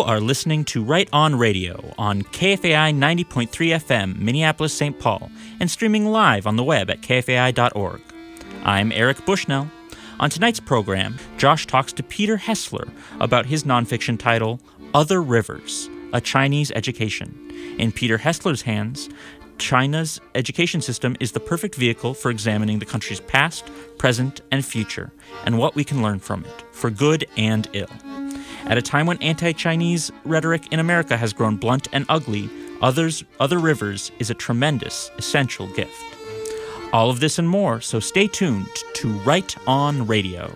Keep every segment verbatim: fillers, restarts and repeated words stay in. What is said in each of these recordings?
are listening to Right On Radio on K F A I ninety point three F M, Minneapolis, Saint Paul, and streaming live on the web at K F A I dot org. I'm Eric Bushnell. On tonight's program, Josh talks to Peter Hessler about his nonfiction title, Other Rivers, A Chinese Education. In Peter Hessler's hands, China's education system is the perfect vehicle for examining the country's past, present, and future, and what we can learn from it, for good and ill. At a time when anti-Chinese rhetoric in America has grown blunt and ugly, Others, Other Rivers is a tremendous, essential gift. All of this and more, so stay tuned to Right On Radio.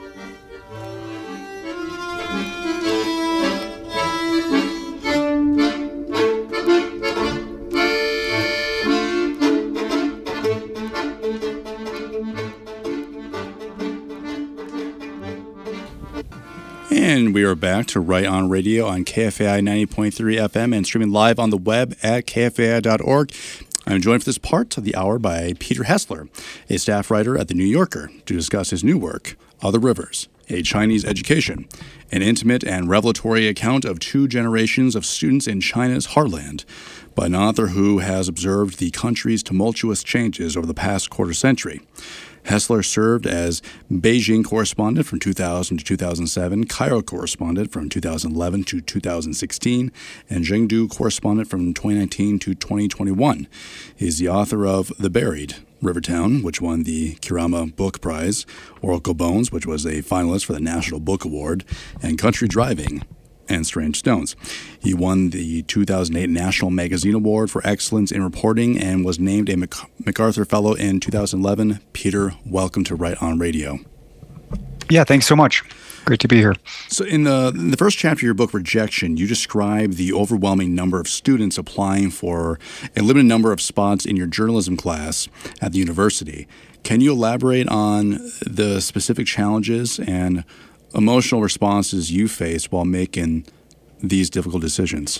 And we are back to Right On Radio on K F A I ninety point three F M and streaming live on the web at K F A I dot org. I'm joined for this part of the hour by Peter Hessler, a staff writer at The New Yorker, to discuss his new work, Other Rivers, A Chinese Education, an intimate and revelatory account of two generations of students in China's heartland, by an author who has observed the country's tumultuous changes over the past quarter century. Hessler served as Beijing correspondent from two thousand to two thousand seven, Cairo correspondent from two thousand eleven to two thousand sixteen, and Chengdu correspondent from twenty nineteen to twenty twenty-one. He's the author of The Buried, Rivertown, which won the Kurama Book Prize, Oracle Bones, which was a finalist for the National Book Award, and Country Driving, and Strange Stones. He won the two thousand eight National Magazine Award for Excellence in Reporting and was named a MacArthur Fellow in two thousand eleven. Peter, welcome to Right On Radio. Yeah, thanks so much. Great to be here. So in the, in the first chapter of your book, Rejection, you describe the overwhelming number of students applying for a limited number of spots in your journalism class at the university. Can you elaborate on the specific challenges and emotional responses you faced while making these difficult decisions?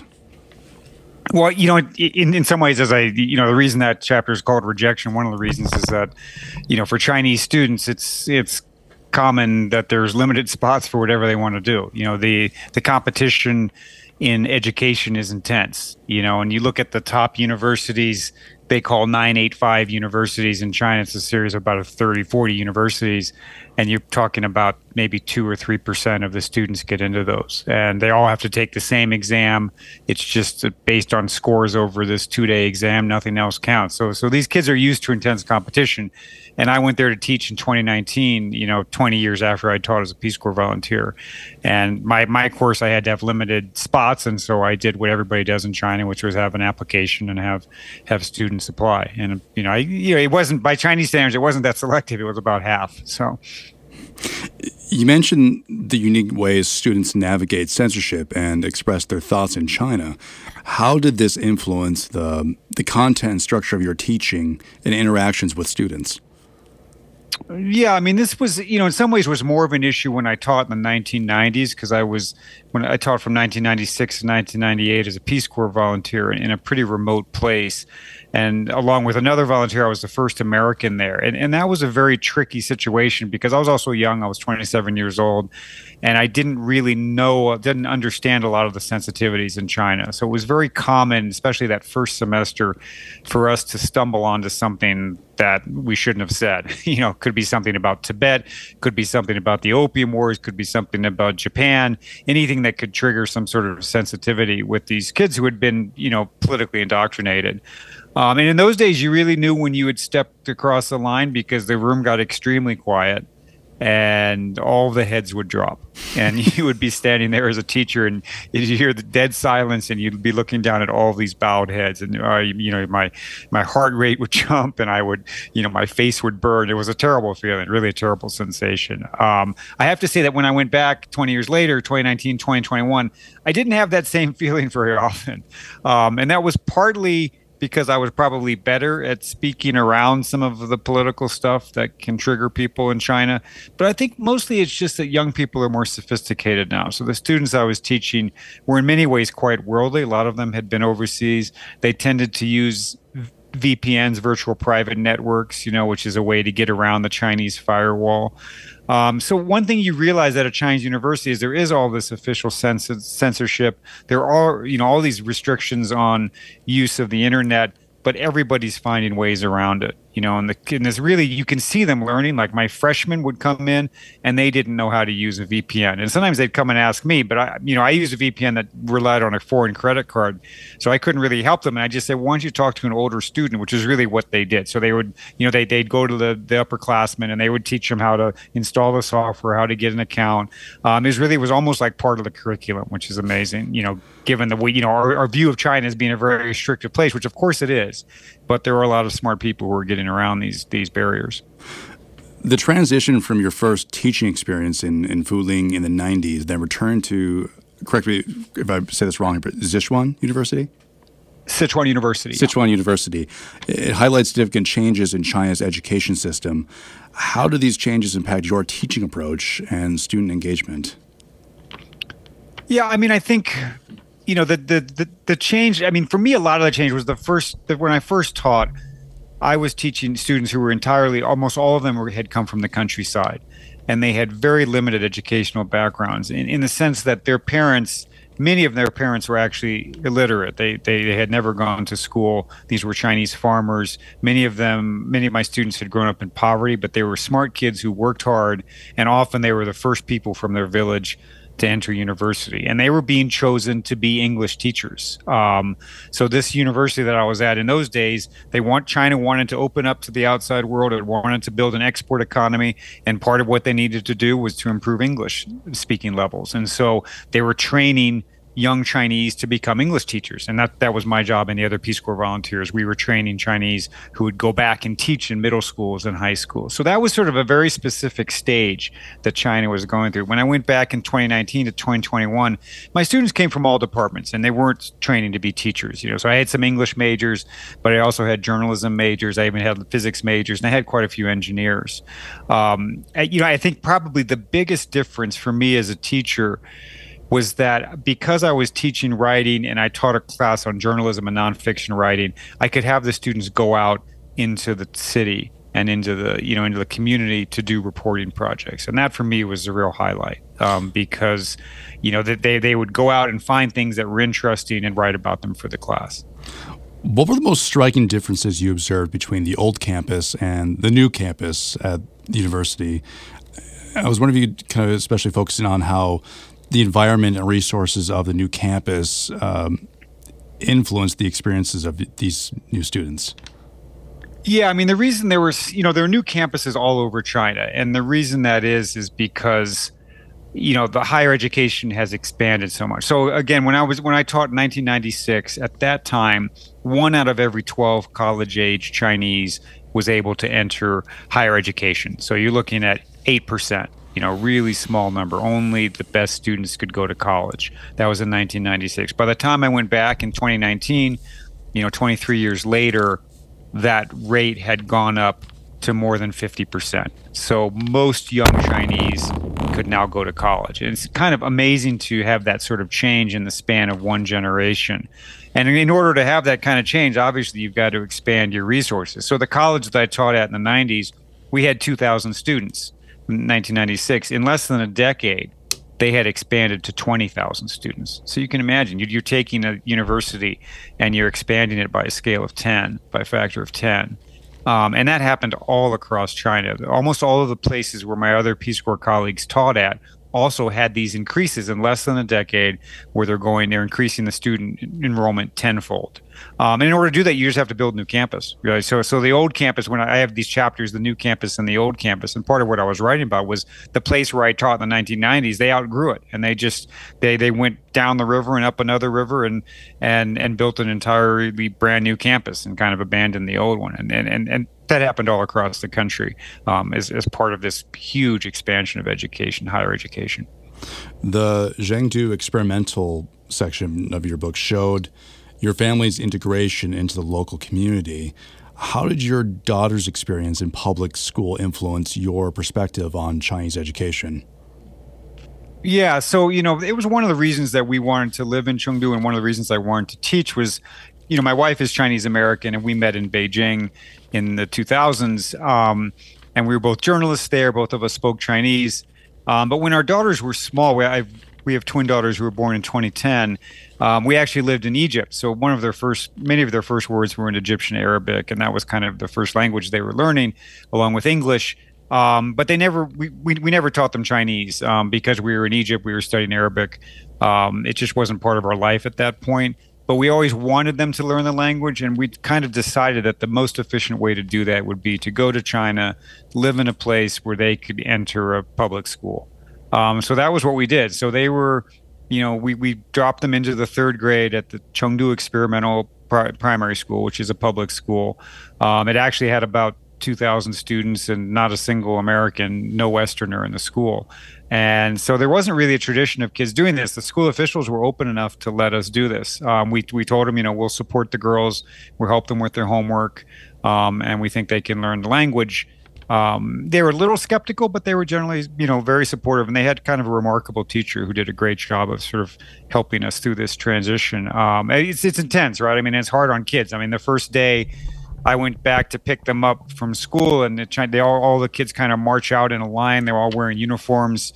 Well, you know, in, in some ways, as I, you know, the reason that chapter is called Rejection, one of the reasons is that, you know, for Chinese students, it's it's common that there's limited spots for whatever they want to do. You know, the the competition in education is intense, you know, and you look at the top universities they call nine eight five universities in China. It's a series of about thirty, forty universities. And you're talking about maybe two or three percent of the students get into those. And they all have to take the same exam. It's just based on scores over this two-day exam. Nothing else counts. So so these kids are used to intense competition. And I went there to teach in twenty nineteen, you know, twenty years after I taught as a Peace Corps volunteer. And my, my course, I had to have limited spots. And so I did what everybody does in China, which was have an application and have have students apply. And, you know, I, you know, it wasn't, by Chinese standards, it wasn't that selective. It was about half. So you mentioned the unique ways students navigate censorship and express their thoughts in China. How did this influence the the content and structure of your teaching and interactions with students? Yeah, I mean, this was, you know, in some ways was more of an issue when I taught in the nineteen nineties, because I was, when I taught from nineteen ninety-six to nineteen ninety-eight as a Peace Corps volunteer in a pretty remote place. And along with another volunteer, I was the first American there. And and that was a very tricky situation because I was also young. I was twenty-seven years old. And I didn't really know, didn't understand a lot of the sensitivities in China. So it was very common, especially that first semester, for us to stumble onto something that we shouldn't have said. You know, could be something about Tibet, could be something about the Opium Wars, could be something about Japan, anything that could trigger some sort of sensitivity with these kids who had been, you know, politically indoctrinated. Um, and in those days, you really knew when you had stepped across the line because the room got extremely quiet and all the heads would drop. And you would be standing there as a teacher and you'd hear the dead silence and you'd be looking down at all these bowed heads. And, uh, you know, my my heart rate would jump and I would, you know, my face would burn. It was a terrible feeling, really a terrible sensation. Um, I have to say that when I went back twenty years later, twenty nineteen, twenty twenty-one, I didn't have that same feeling very often. Um, and that was partly because I was probably better at speaking around some of the political stuff that can trigger people in China. But I think mostly it's just that young people are more sophisticated now. So the students I was teaching were in many ways quite worldly. A lot of them had been overseas. They tended to use V P Ns, virtual private networks, you know, which is a way to get around the Chinese firewall. Um, so one thing you realize at a Chinese university is there is all this official cens- censorship. There are, you know, all these restrictions on use of the internet, but everybody's finding ways around it. You know, and, the, and there's really, you can see them learning. Like my freshmen would come in and they didn't know how to use a V P N. And sometimes they'd come and ask me, but I, you know, I used a V P N that relied on a foreign credit card. So I couldn't really help them. And I just said, why don't you talk to an older student, which is really what they did. So they would, you know, they, they'd go to the, the upperclassmen and they would teach them how to install the software, how to get an account. Um, it was really, it was almost like part of the curriculum, which is amazing, you know, given the way, you know, our, our view of China as being a very restricted place, which of course it is. But there are a lot of smart people who are getting around these these barriers. The transition from your first teaching experience in, in Fuling in the nineties, then return to, correct me if I say this wrong, but Sichuan University? Sichuan University. Sichuan University. It highlights significant changes in China's education system. How do these changes impact your teaching approach and student engagement? Yeah, I mean, I think... You know, the, the the the change, I mean, for me, a lot of the change was the first, that when I first taught, I was teaching students who were entirely, almost all of them were, had come from the countryside. And they had very limited educational backgrounds in, in the sense that their parents, many of their parents were actually illiterate. They, they they had never gone to school. These were Chinese farmers. Many of them, many of my students had grown up in poverty, but they were smart kids who worked hard. And often they were the first people from their village to enter university, and they were being chosen to be English teachers. Um, so this university that I was at in those days, they want China wanted to open up to the outside world. It wanted to build an export economy, and part of what they needed to do was to improve English speaking levels. And so they were training young Chinese to become English teachers. And that, that was my job and the other Peace Corps volunteers. We were training Chinese who would go back and teach in middle schools and high schools. So that was sort of a very specific stage that China was going through. When I went back in twenty nineteen to twenty twenty-one, my students came from all departments and they weren't training to be teachers. You know, so I had some English majors, but I also had journalism majors. I even had physics majors, and I had quite a few engineers. Um, I, you know, I think probably the biggest difference for me as a teacher was that because I was teaching writing and I taught a class on journalism and nonfiction writing, I could have the students go out into the city and into the, you know, into the community to do reporting projects. And that for me was a real highlight um, because, you know, that they, they would go out and find things that were interesting and write about them for the class. What were the most striking differences you observed between the old campus and the new campus at the university? I was wondering if you could kind of especially focusing on how the environment and resources of the new campus um, influenced the experiences of these new students. Yeah, I mean, the reason there was, you know, there are new campuses all over China. And the reason that is, is because, you know, the higher education has expanded so much. So again, when I was, when I taught in nineteen ninety-six, at that time, one out of every twelve college-age Chinese was able to enter higher education. So you're looking at eight percent. You know, really small number. Only the best students could go to college. That was in nineteen ninety-six. By the time I went back in twenty nineteen, you know, twenty-three years later, that rate had gone up to more than fifty percent. So most young Chinese could now go to college. And it's kind of amazing to have that sort of change in the span of one generation. And in order to have that kind of change, obviously you've got to expand your resources. So the college that I taught at in the nineties, we had two thousand students. nineteen ninety-six, in less than a decade, they had expanded to twenty thousand students. So you can imagine, you're taking a university and you're expanding it by a scale of ten, by a factor of ten. Um, and that happened all across China. Almost all of the places where my other Peace Corps colleagues taught at also had these increases in less than a decade where they're going, they're increasing the student enrollment tenfold. Um, and in order to do that, you just have to build a new campus. Really. So, so the old campus, when I have these chapters, the new campus and the old campus, and part of what I was writing about was the place where I taught in the nineteen nineties, they outgrew it. And they just, they, they went down the river and up another river and, and, and built an entirely brand new campus and kind of abandoned the old one. And, and, and, and that happened all across the country um, as, as part of this huge expansion of education, higher education. The Zhengdu experimental section of your book showed your family's integration into the local community. How did your daughter's experience in public school influence your perspective on Chinese education? Yeah, so, you know, it was one of the reasons that we wanted to live in Chengdu, and one of the reasons I wanted to teach was you know, my wife is Chinese American, and we met in Beijing in the two thousands. Um, and we were both journalists there. Both of us spoke Chinese. Um, but when our daughters were small, we, I, we have twin daughters who were born in twenty ten. Um, we actually lived in Egypt. So one of their first, many of their first words were in Egyptian Arabic, and that was kind of the first language they were learning, along with English. Um, but they never, we, we, we never taught them Chinese um, because we were in Egypt. We were studying Arabic. Um, it just wasn't part of our life at that point. But we always wanted them to learn the language, and we kind of decided that the most efficient way to do that would be to go to China, live in a place where they could enter a public school. Um, so that was what we did. So they were, you know, we, we dropped them into the third grade at the Chengdu Experimental Pri- Primary School, which is a public school. Um, it actually had about two thousand students and not a single American, no Westerner in the school. And so there wasn't really a tradition of kids doing this. The school officials were open enough to let us do this. Um, we we told them, you know, we'll support the girls, we'll help them with their homework, um, and we think they can learn the language. Um, they were a little skeptical, but they were generally, you know, very supportive. And they had kind of a remarkable teacher who did a great job of sort of helping us through this transition. Um, it's it's intense, right? I mean, it's hard on kids. I mean, the first day I went back to pick them up from school, and the, they all, all the kids kind of march out in a line. They're all wearing uniforms,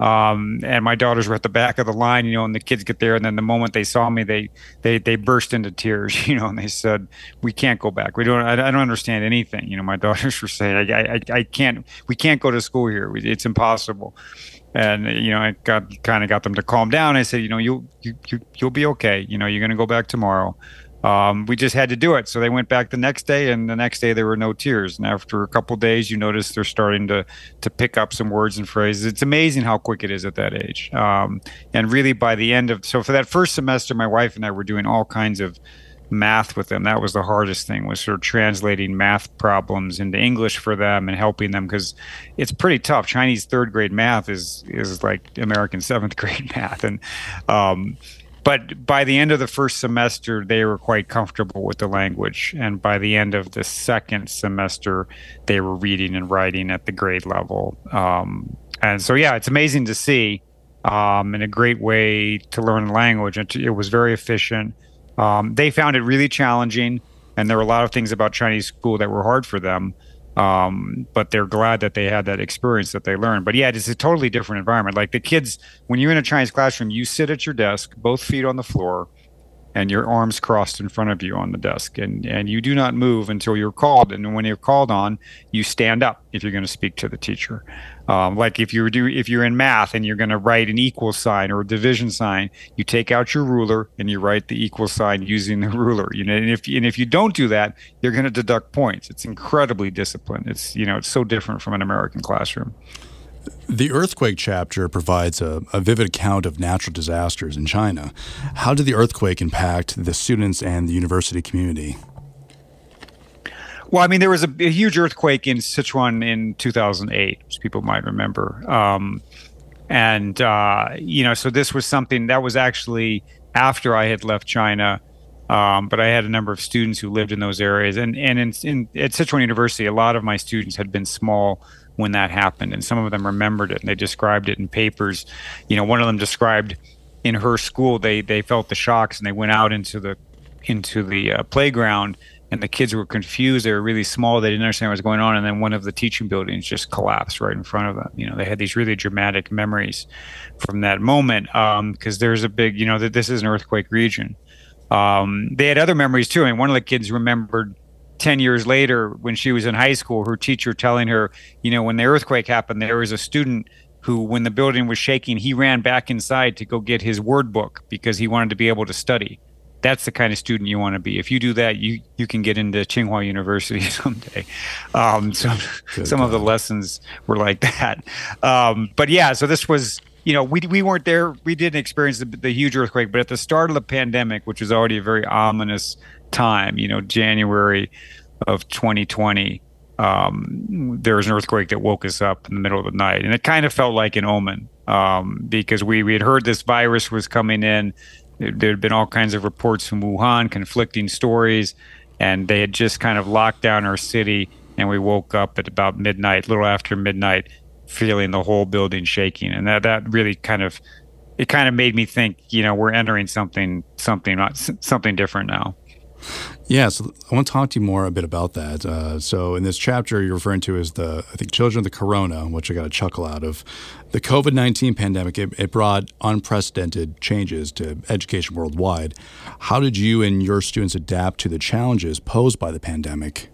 um, and my daughters were at the back of the line, you know. And the kids get there, and then the moment they saw me, they they they burst into tears, you know. And they said, "We can't go back. We don't. I, I don't understand anything." You know, my daughters were saying, "I I, I can't. We can't go to school here. It's impossible." And you know, I got kind of got them to calm down. I said, "You know, you'll you, you you'll be okay. You know, you're going to go back tomorrow." Um, we just had to do it. So they went back the next day, and the next day there were no tears. And after a couple of days, you notice they're starting to to pick up some words and phrases. It's amazing how quick it is at that age. Um, and really by the end of, so for that first semester, my wife and I were doing all kinds of math with them. That was the hardest thing, was sort of translating math problems into English for them and helping them, because it's pretty tough. Chinese third grade math is, is like American seventh grade math. And, um, But by the end of the first semester, they were quite comfortable with the language. And by the end of the second semester, they were reading and writing at the grade level. Um, and so, yeah, it's amazing to see, um, and a great way to learn the language. It, it was very efficient. Um, they found it really challenging, and there were a lot of things about Chinese school that were hard for them. Um, but they're glad that they had that experience that they learned. But yeah, it's a totally different environment. Like the kids, when you're in a Chinese classroom, you sit at your desk, both feet on the floor, and your arms crossed in front of you on the desk. And, and you do not move until you're called. And when you're called on, you stand up if you're going to speak to the teacher. Um, like if you do, if you're in math and you're going to write an equal sign or a division sign, you take out your ruler and you write the equal sign using the ruler. You know, and if and if you don't do that, you're going to deduct points. It's incredibly disciplined. It's, you know, it's so different from an American classroom. The earthquake chapter provides a, a vivid account of natural disasters in China. How did the earthquake impact the students and the university community? Well, I mean, there was a, a huge earthquake in Sichuan in two thousand eight, which people might remember. Um, and, uh, you know, so this was something that was actually after I had left China. Um, but I had a number of students who lived in those areas. And, and in, in, at Sichuan University, a lot of my students had been small when that happened. And some of them remembered it, and they described it in papers. You know, one of them described in her school, they they felt the shocks, and they went out into the into the uh, playground, and the kids were confused. They were really small. They didn't understand what was going on. And then one of the teaching buildings just collapsed right in front of them. You know, they had these really dramatic memories from that moment, because um, there's a big, you know, that this is an earthquake region. Um, they had other memories too. I mean, one of the kids remembered ten years later when she was in high school, her teacher telling her, you know, when the earthquake happened, there was a student who, when the building was shaking, he ran back inside to go get his word book because he wanted to be able to study. That's the kind of student you want to be. If you do that, you, you can get into Tsinghua University someday. Um, so Good some God. of the lessons were like that. Um, but yeah, so this was, you know, we we weren't there. We didn't experience the, the huge earthquake, but at the start of the pandemic, which was already a very ominous time, you know, January of twenty twenty, um, there was an earthquake that woke us up in the middle of the night. And it kind of felt like an omen, um, because we, we had heard this virus was coming in. There, there had been all kinds of reports from Wuhan, conflicting stories, and they had just kind of locked down our city. And we woke up at about midnight, a little after midnight, feeling the whole building shaking. And that, that really kind of, it kind of made me think, you know, we're entering something, something, not something different now. Yeah, so I want to talk to you more a bit about that. Uh, so in this chapter, you're referring to as the, I think, Children of the Corona, which I got a chuckle out of. The COVID nineteen pandemic, it, it brought unprecedented changes to education worldwide. How did you and your students adapt to the challenges posed by the pandemic?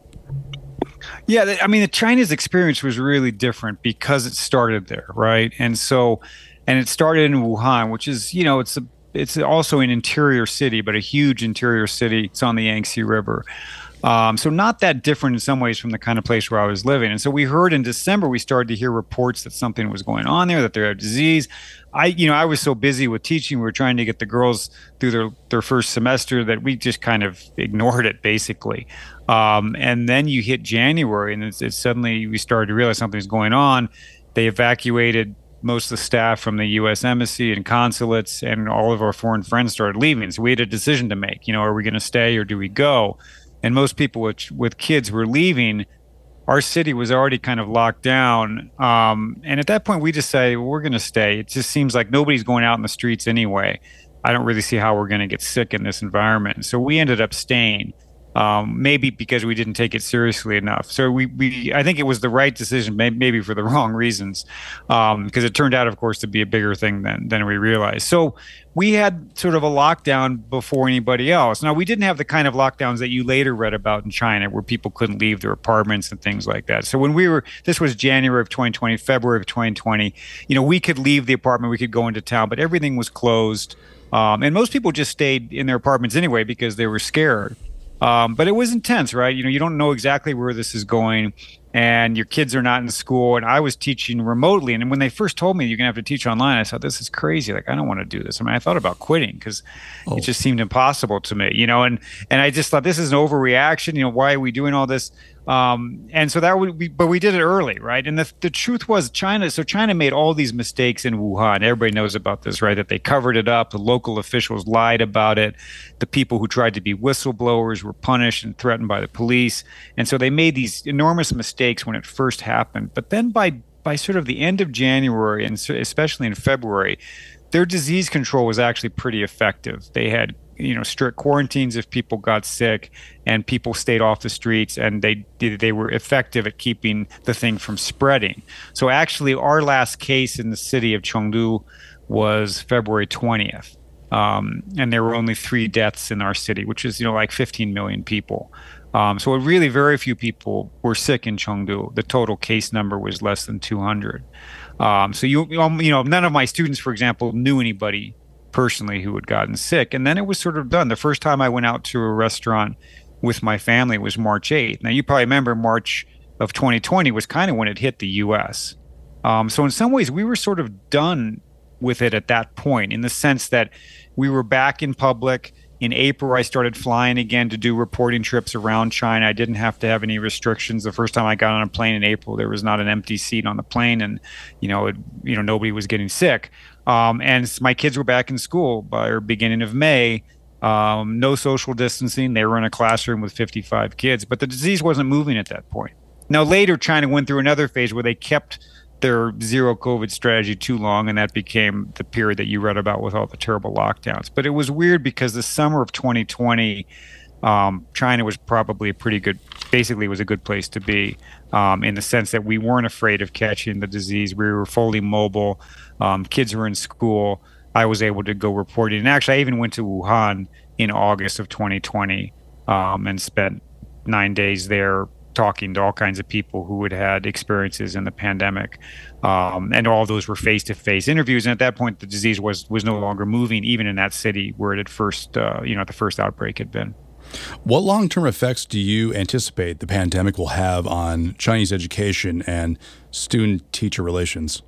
Yeah, I mean, China's experience was really different because it started there, right? And so, and it started in Wuhan, which is, you know, it's a It's also an interior city, but a huge interior city. It's on the Yangtze River. Um, so not that different in some ways from the kind of place where I was living. And so we heard in December, we started to hear reports that something was going on there, that there had disease. I, you know, I was so busy with teaching, we were trying to get the girls through their, their first semester that we just kind of ignored it, basically. Um, and then you hit January, and it's, it's suddenly we started to realize something's going on. They evacuated most of the staff from the U S embassy and consulates, and all of our foreign friends started leaving. So we had a decision to make. You know, are we going to stay or do we go? And most people with, with kids were leaving. Our city was already kind of locked down. Um, and at that point, we decided, well, we're going to stay. It just seems like nobody's going out in the streets anyway. I don't really see how we're going to get sick in this environment. So we ended up staying. Um, maybe because we didn't take it seriously enough. So we, we I think it was the right decision, maybe for the wrong reasons, um, because it turned out, of course, to be a bigger thing than than we realized. So we had sort of a lockdown before anybody else. Now, we didn't have the kind of lockdowns that you later read about in China, where people couldn't leave their apartments and things like that. So when we were, this was January of twenty twenty, February of twenty twenty, you know, we could leave the apartment, we could go into town, but everything was closed. Um, and most people just stayed in their apartments anyway because they were scared. Um, but it was intense, right? You know, you don't know exactly where this is going, and your kids are not in school. And I was teaching remotely. And when they first told me you're going to have to teach online, I thought, this is crazy. Like, I don't want to do this. I mean, I thought about quitting because oh. it just seemed impossible to me, you know, and, and I just thought, this is an overreaction. You know, why are we doing all this? Um, and so that would be, but we did it early, right? And the, the truth was China, so China made all these mistakes in Wuhan. Everybody knows about this, right? That they covered it up. The local officials lied about it. The people who tried to be whistleblowers were punished and threatened by the police. And so they made these enormous mistakes when it first happened. But then by, by sort of the end of January, and especially in February, their disease control was actually pretty effective. They had you know, strict quarantines if people got sick, and people stayed off the streets, and they they were effective at keeping the thing from spreading. So actually, our last case in the city of Chengdu was February twentieth. Um, and there were only three deaths in our city, which is, you know, like fifteen million people. Um, so really very few people were sick in Chengdu. The total case number was less than two hundred. Um, so, you, you know, none of my students, for example, knew anybody personally who had gotten sick. And then it was sort of done. The first time I went out to a restaurant with my family was March eighth. Now, you probably remember March of twenty twenty was kind of when it hit the U S. Um, so in some ways, we were sort of done with it at that point, in the sense that we were back in public. In April, I started flying again to do reporting trips around China. I didn't have to have any restrictions. The first time I got on a plane in April, there was not an empty seat on the plane, and you know, it, you know, nobody was getting sick. Um, and my kids were back in school by the beginning of May. Um, no social distancing. They were in a classroom with fifty-five kids, but the disease wasn't moving at that point. Now, later, China went through another phase where they kept their zero COVID strategy too long, and that became the period that you read about with all the terrible lockdowns. But it was weird because the summer of twenty twenty, um, China was probably a pretty good, basically was a good place to be, um, in the sense that we weren't afraid of catching the disease. We were fully mobile. Um, kids were in school. I was able to go reporting. And actually, I even went to Wuhan in August of twenty twenty, um, and spent nine days there talking to all kinds of people who had had experiences in the pandemic. Um, and all those were face-to-face interviews. And at that point, the disease was was no longer moving, even in that city where it had first, uh, you know, the first outbreak had been. What long-term effects do you anticipate the pandemic will have on Chinese education and student-teacher relations?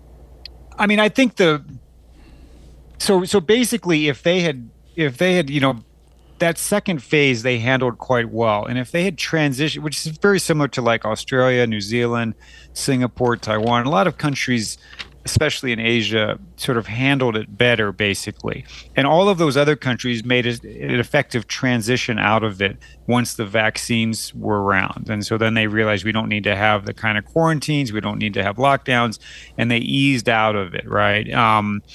I mean, I think the so so basically, if they had if they had you know. that second phase they handled quite well. And if they had transitioned, which is very similar to like Australia, New Zealand, Singapore, Taiwan, a lot of countries, especially in Asia, sort of handled it better, basically. And all of those other countries made an effective transition out of it once the vaccines were around. And so then they realized we don't need to have the kind of quarantines, we don't need to have lockdowns, and they eased out of it, right? Um,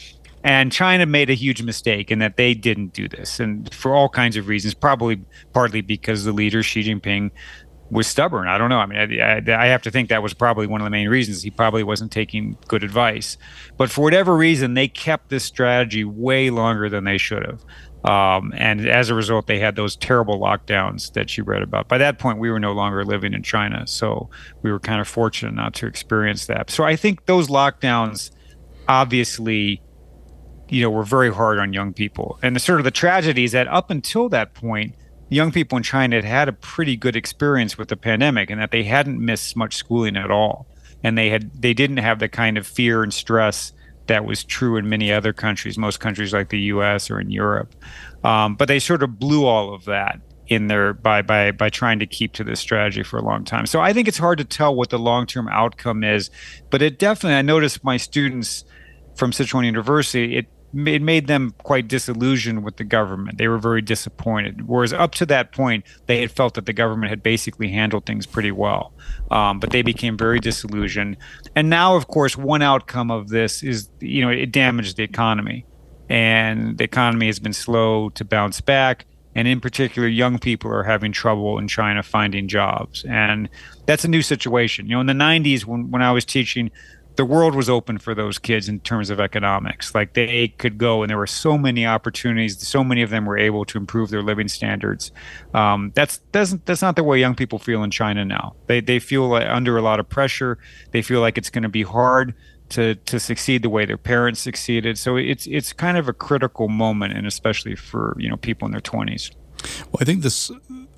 And China made a huge mistake in that they didn't do this, and for all kinds of reasons, probably partly because the leader, Xi Jinping, was stubborn. I don't know. I mean, I, I, I have to think that was probably one of the main reasons. He probably wasn't taking good advice. But for whatever reason, they kept this strategy way longer than they should have. Um, and as a result, they had those terrible lockdowns that you read about. By that point, we were no longer living in China, so we were kind of fortunate not to experience that. So I think those lockdowns obviously, you know, were very hard on young people. And the sort of the tragedy is that up until that point, young people in China had had a pretty good experience with the pandemic, and that they hadn't missed much schooling at all. And they had they didn't have the kind of fear and stress that was true in many other countries, most countries like the U S or in Europe. Um, but they sort of blew all of that in their by by by trying to keep to this strategy for a long time. So I think it's hard to tell what the long-term outcome is, but it definitely, I noticed my students from Sichuan University, it it made them quite disillusioned with the government. They were very disappointed. Whereas up to that point, they had felt that the government had basically handled things pretty well. Um, but they became very disillusioned. And now, of course, one outcome of this is, you know, it damaged the economy. And the economy has been slow to bounce back. And in particular, young people are having trouble in China finding jobs. And that's a new situation. You know, in the nineties, when, when I was teaching, the world was open for those kids in terms of economics. Like, they could go, and there were so many opportunities. So many of them were able to improve their living standards. Um, that's doesn't that's not the way young people feel in China now. They they feel like under a lot of pressure. They feel like it's going to be hard to to succeed the way their parents succeeded. So it's it's kind of a critical moment, and especially for, you know, people in their twenties. Well, I think this.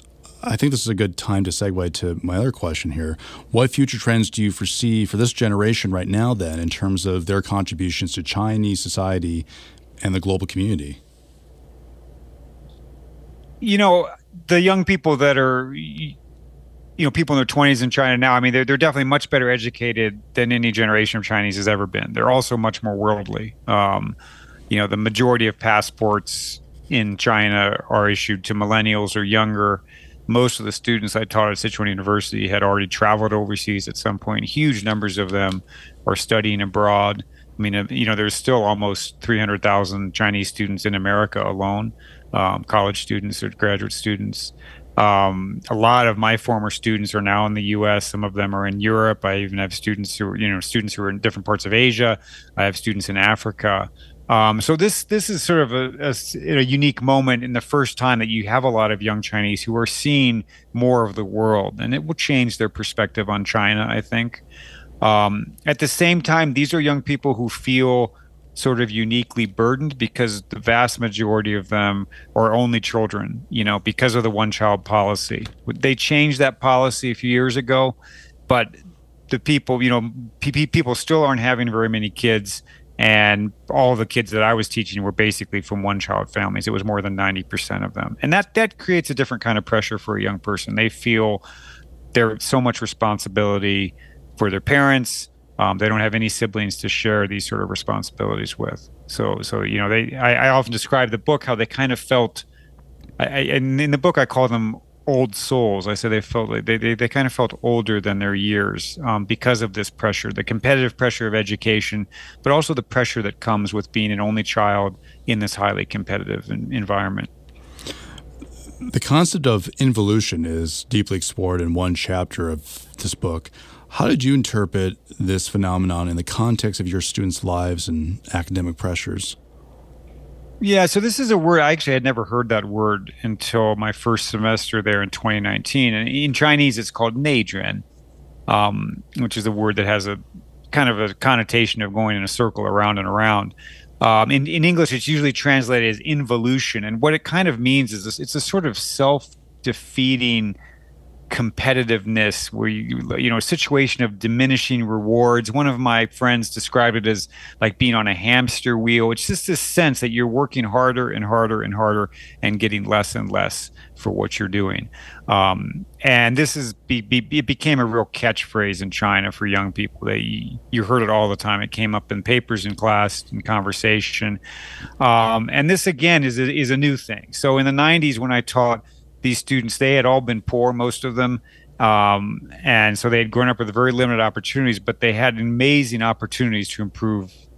I think this is a good time to segue to my other question here. What future trends do you foresee for this generation right now, then, in terms of their contributions to Chinese society and the global community? You know, the young people that are, you know, people in their twenties in China now, I mean, they're, they're definitely much better educated than any generation of Chinese has ever been. They're also much more worldly. Um, you know, the majority of passports in China are issued to millennials or younger. Most of the students I taught at Sichuan University had already traveled overseas at some point. Huge numbers of them are studying abroad. I mean, you know, there's still almost three hundred thousand Chinese students in America alone, um, college students or graduate students. Um, a lot of my former students are now in the U S. Some of them are in Europe. I even have students who are, you know, students who are in different parts of Asia. I have students in Africa. Um, so this this is sort of a, a, a unique moment in the first time that you have a lot of young Chinese who are seeing more of the world, and it will change their perspective on China, I think. Um, at the same time, these are young people who feel sort of uniquely burdened because the vast majority of them are only children, you know, because of the one-child policy. They changed that policy a few years ago, but the people, you know, people still aren't having very many kids. And all the kids that I was teaching were basically from one-child families. It was more than ninety percent of them. And that that creates a different kind of pressure for a young person. They feel there's so much responsibility for their parents. Um, they don't have any siblings to share these sort of responsibilities with. So, so you know, they. I, I often describe the book how they kind of felt. I, I, and in the book, I call them old souls. I said they felt like they, they, they kind of felt older than their years um, because of this pressure, the competitive pressure of education, but also the pressure that comes with being an only child in this highly competitive environment. The concept of involution is deeply explored in one chapter of this book. How did you interpret this phenomenon in the context of your students' lives and academic pressures? Yeah, so this is a word, I actually had never heard that word until my first semester there in twenty nineteen. And in Chinese, it's called neizhen, um, which is a word that has a kind of a connotation of going in a circle around and around. Um, in, in English, it's usually translated as involution. And what it kind of means is this, it's a sort of self-defeating competitiveness where you you know a situation of diminishing rewards. One of my friends described it as like being on a hamster wheel. It's just this sense that you're working harder and harder and harder and getting less and less for what you're doing. Um, and this is be, be, it became a real catchphrase in China for young people. They you heard it all the time. It came up in papers in class, in conversation. Um, and this again is a, is a new thing. So in the nineties when I taught these students, they had all been poor, most of them. Um, and so they had grown up with very limited opportunities, but they had amazing opportunities to improve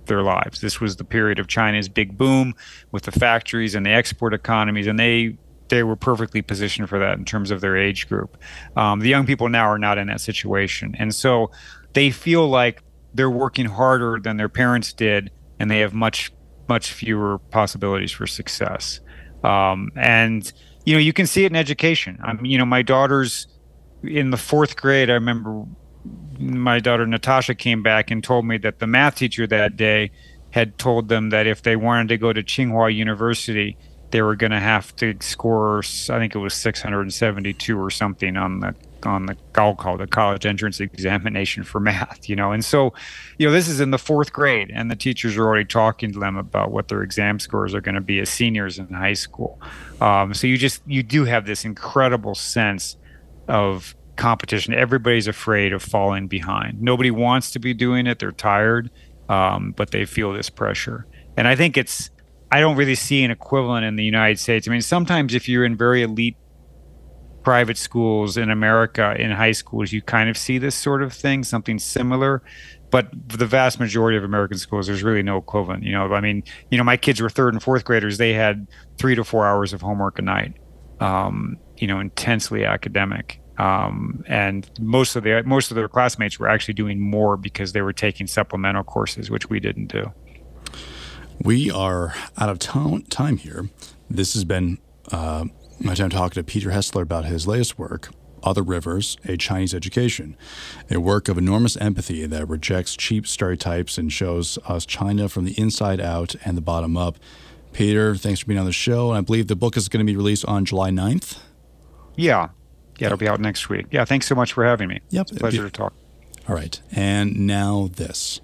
their lives. This was the period of China's big boom with the factories and the export economies, and they they were perfectly positioned for that in terms of their age group. Um, the young people now are not in that situation, and so they feel like they're working harder than their parents did, and they have much much fewer possibilities for success. Um, and you know, you can see it in education. I mean, you know, my daughter's in the fourth grade. I remember my daughter Natasha came back and told me that the math teacher that day had told them that if they wanted to go to Tsinghua University, they were going to have to score, I think it was six hundred seventy-two or something on the on the I'll call it the college entrance examination for math, you know. And so, you know, this is in the fourth grade, and the teachers are already talking to them about what their exam scores are going to be as seniors in high school. Um, so you just you do have this incredible sense of competition. Everybody's afraid of falling behind. Nobody wants to be doing it. They're tired, um, but they feel this pressure. And I think it's, I don't really see an equivalent in the United States. I mean, sometimes if you're in very elite private schools in America, in high schools, you kind of see this sort of thing, something similar. But for the vast majority of American schools, there's really no equivalent. You know, I mean, you know, my kids were third and fourth graders. They had three to four hours of homework a night, um, you know, intensely academic. Um, and most of the most of their classmates were actually doing more because they were taking supplemental courses, which we didn't do. We are out of to- time here. This has been uh, my time talking to Peter Hessler about his latest work, Other Rivers, A Chinese Education, a work of enormous empathy that rejects cheap stereotypes and shows us China from the inside out and the bottom up. Peter, thanks for being on the show. And I believe the book is going to be released on July ninth. Yeah. Yeah, it'll be out next week. Yeah, thanks so much for having me. Yep. It's a pleasure be- to talk. All right. And now this.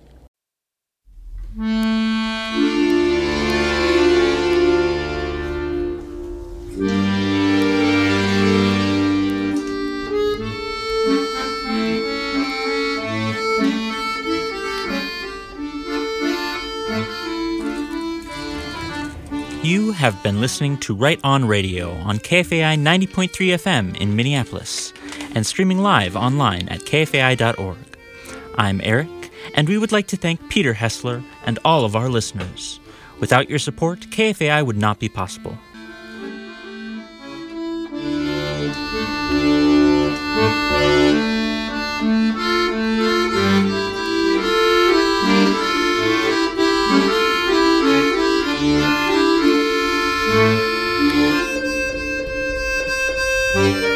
You have been listening to Right On Radio on K F A I ninety point three F M in Minneapolis and streaming live online at K F A I dot org. I'm Eric, and we would like to thank Peter Hessler and all of our listeners. Without your support, K F A I would not be possible. Thank you.